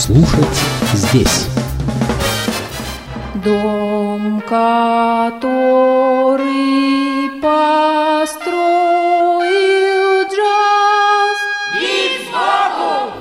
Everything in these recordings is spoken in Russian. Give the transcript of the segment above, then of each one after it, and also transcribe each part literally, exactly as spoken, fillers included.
Слушать здесь. Дом, который построил джаз. Бит сбоку!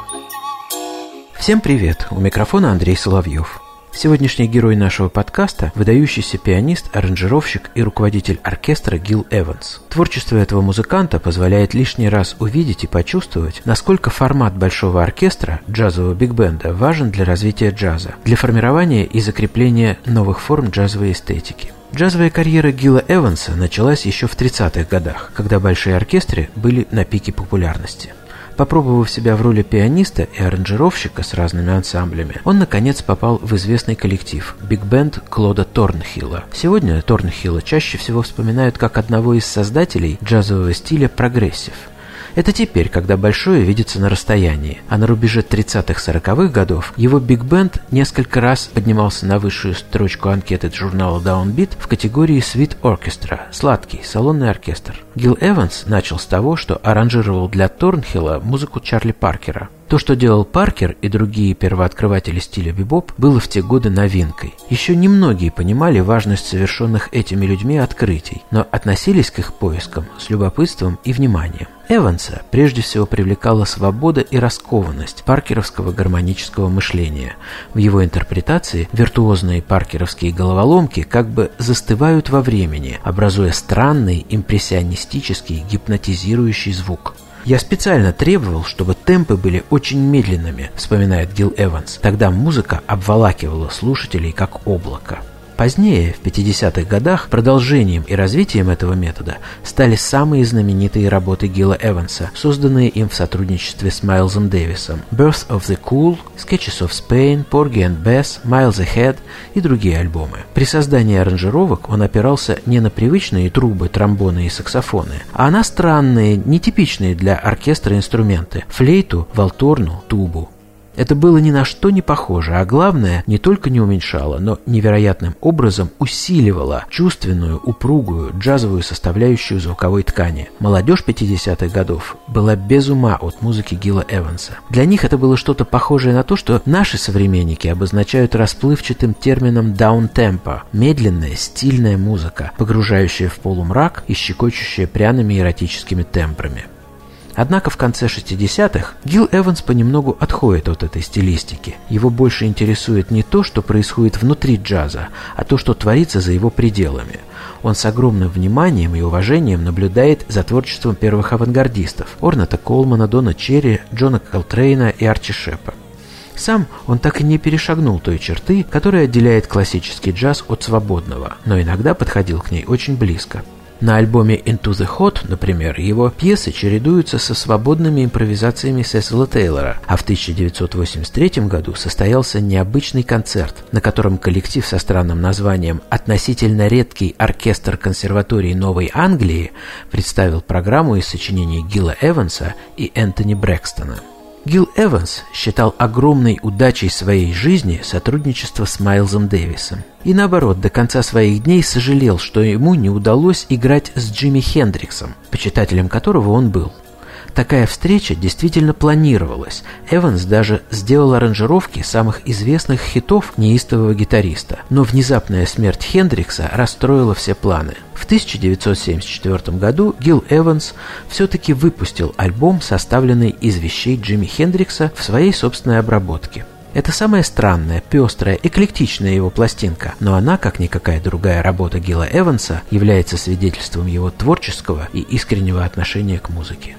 Всем привет! У микрофона Андрей Соловьев. Сегодняшний герой нашего подкаста – выдающийся пианист, аранжировщик и руководитель оркестра Гил Эванс. Творчество этого музыканта позволяет лишний раз увидеть и почувствовать, насколько формат большого оркестра, джазового биг-бенда, важен для развития джаза, для формирования и закрепления новых форм джазовой эстетики. Джазовая карьера Гила Эванса началась еще в тридцатых годах, когда большие оркестры были на пике популярности. Попробовав себя в роли пианиста и аранжировщика с разными ансамблями, он, наконец, попал в известный коллектив – биг-бенд Клода Торнхилла. Сегодня Торнхилла чаще всего вспоминают как одного из создателей джазового стиля прогрессив. Это теперь, когда большое видится на расстоянии, а на рубеже тридцатых-сороковых годов его биг-бенд несколько раз поднимался на высшую строчку анкеты журнала Downbeat в категории Sweet Orchestra – сладкий, салонный оркестр. Гил Эванс начал с того, что аранжировал для Торнхилла музыку Чарли Паркера. То, что делал Паркер и другие первооткрыватели стиля бибоп, было в те годы новинкой. Еще немногие понимали важность совершенных этими людьми открытий, но относились к их поискам с любопытством и вниманием. Эванса прежде всего привлекала свобода и раскованность паркеровского гармонического мышления. В его интерпретации виртуозные паркеровские головоломки как бы застывают во времени, образуя странный импрессионистический гипнотизирующий звук. «Я специально требовал, чтобы темпы были очень медленными», — вспоминает Гил Эванс. «Тогда музыка обволакивала слушателей как облако». Позднее, в пятидесятых годах, продолжением и развитием этого метода стали самые знаменитые работы Гила Эванса, созданные им в сотрудничестве с Майлзом Дэвисом: Birth of the Cool, Sketches of Spain, Porgy and Bess, Miles Ahead и другие альбомы. При создании аранжировок он опирался не на привычные трубы, тромбоны и саксофоны, а на странные, нетипичные для оркестра инструменты – флейту, валторну, тубу. Это было ни на что не похоже, а главное, не только не уменьшало, но невероятным образом усиливало чувственную, упругую, джазовую составляющую звуковой ткани. Молодежь пятидесятых годов была без ума от музыки Гила Эванса. Для них это было что-то похожее на то, что наши современники обозначают расплывчатым термином даунтемпо – медленная, стильная музыка, погружающая в полумрак и щекочущая пряными эротическими тембрами. Однако в конце шестидесятых Гил Эванс понемногу отходит от этой стилистики. Его больше интересует не то, что происходит внутри джаза, а то, что творится за его пределами. Он с огромным вниманием и уважением наблюдает за творчеством первых авангардистов – Орнета Колмана, Дона Черри, Джона Колтрейна и Арчи Шепа. Сам он так и не перешагнул той черты, которая отделяет классический джаз от свободного, но иногда подходил к ней очень близко. На альбоме Into the Hot, например, его пьесы чередуются со свободными импровизациями Сесила Тейлора, а в тысяча девятьсот восемьдесят третьем году состоялся необычный концерт, на котором коллектив со странным названием «Относительно редкий оркестр консерватории Новой Англии» представил программу из сочинений Гила Эванса и Энтони Брэкстона. Гил Эванс считал огромной удачей своей жизни сотрудничество с Майлзом Дэвисом. И наоборот, до конца своих дней сожалел, что ему не удалось играть с Джимми Хендриксом, почитателем которого он был. Такая встреча действительно планировалась. Эванс даже сделал аранжировки самых известных хитов неистового гитариста. Но внезапная смерть Хендрикса расстроила все планы. В тысяча девятьсот семьдесят четвёртом году Гил Эванс все-таки выпустил альбом, составленный из вещей Джимми Хендрикса в своей собственной обработке. Это самая странная, пестрая, эклектичная его пластинка, но она, как никакая другая работа Гила Эванса, является свидетельством его творческого и искреннего отношения к музыке.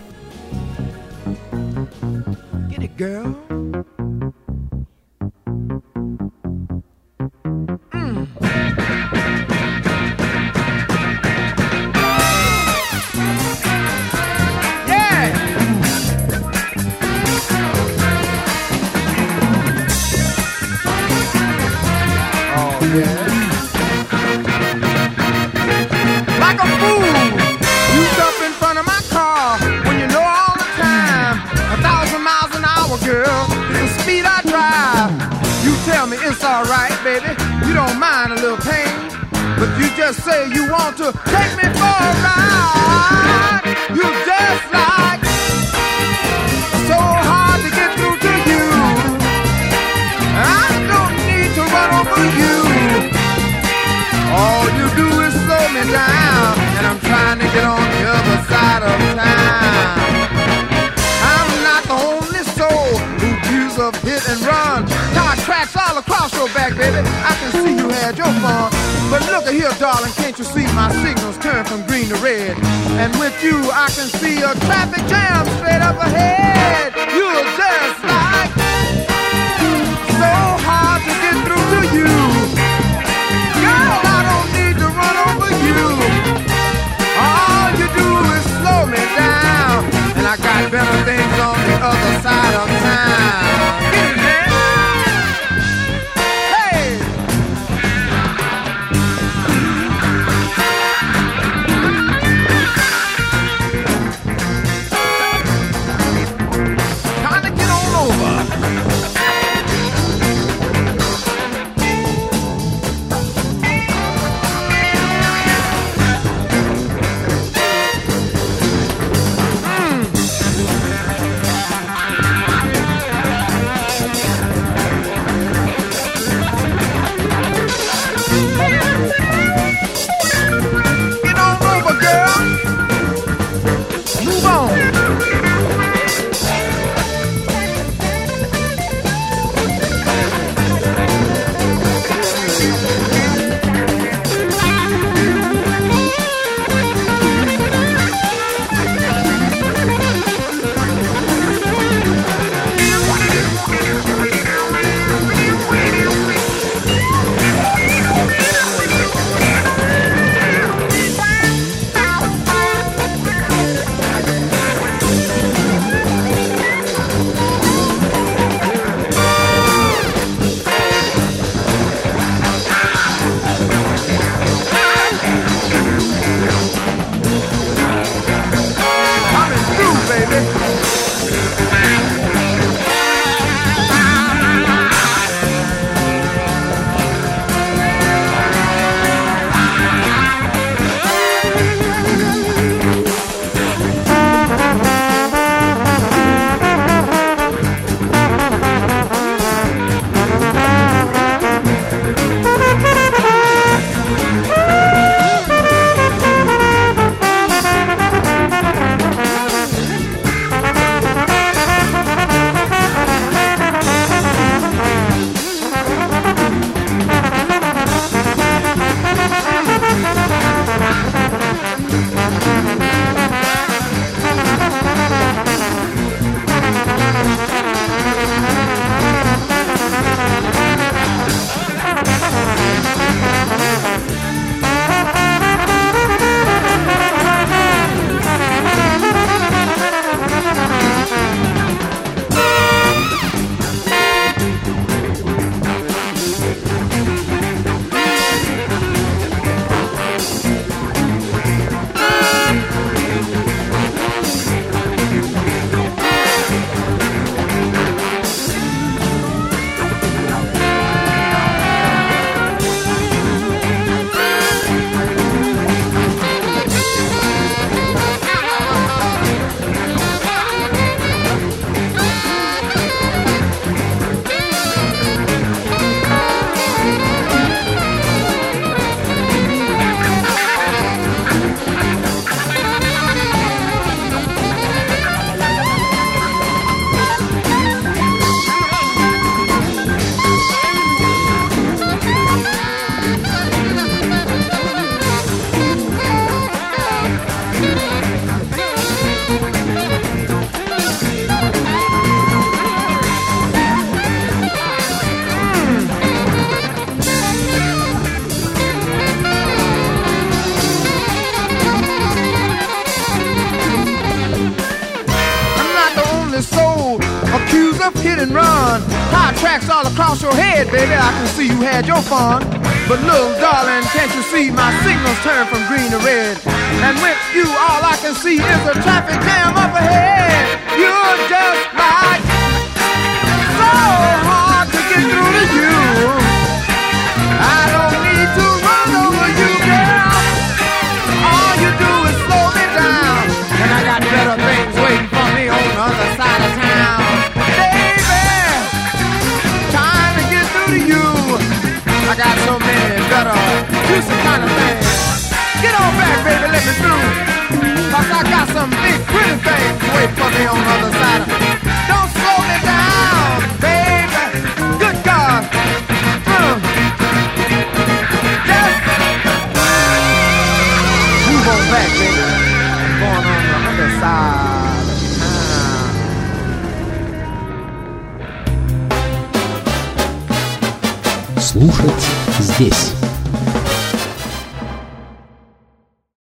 Get it, girl. Mm. Yeah. Oh yeah. Like a fool, you stop in front of my car when you know all the time a thousand miles an hour, girl, is the speed I drive. You tell me it's alright, baby, you don't mind a little pain, but you just say you want to take me for a ride. You just like so hard to get through to you. your fun. But look at here, darling, can't you see my signals turn from green to red? And with you, I can see a traffic jam straight up ahead. You're just like so hard to get through to you. Girl, I don't need to run over you. All you do is slow me down, and I got better things on the other side of town. Get it, man. hit and run. High tracks all across your head, baby, I can see you had your fun. But little darling, can't you see my signals turn from green to red? And with you, all I can see is a traffic jam up ahead. You're just like so hard to get through to you. I don't need to run over you, girl. All you do is slow me down, and I got better things waiting for me on the other side of town. Baby, trying to get through to you. I got so many better juicy kind of things. Get on back, baby, let me through, 'cause I got some big pretty things слушать здесь.